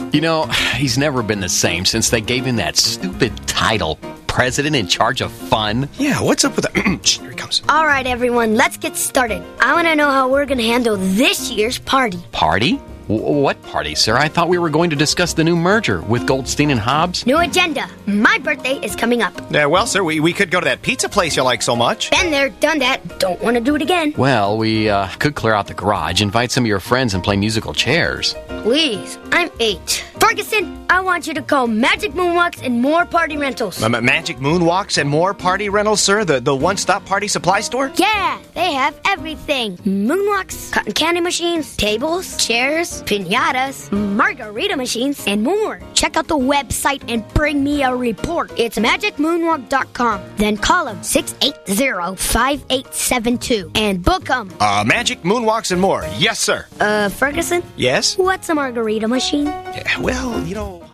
You know, he's never been the same since they gave him that stupid title, President in Charge of Fun. Yeah, what's up with that? Here he comes. All right, everyone, let's get started. I want to know how we're going to handle this year's party. Party? What party, sir? I thought we were going to discuss the new merger with Goldstein and Hobbs. New agenda. My birthday is coming up. Well, sir, we could go to that pizza place you like so much. Been there, done that. Don't want to do it again. Well, we could clear out the garage, invite some of your friends, and play musical chairs. Please, I'm 8. Ferguson, I want you to call Magic Moonwalks and More Party Rentals. Magic Moonwalks and More Party Rentals, sir? The one-stop party supply store? Yeah, they have everything. Moonwalks, cotton candy machines, tables, chairs, piñatas, margarita machines, and more. Check out the website and bring me a report. It's magicmoonwalk.com. Then call them 680-5872 and book them. Magic Moonwalks and More. Yes, sir. Ferguson? Yes? What's a margarita machine? Yeah, well, you know...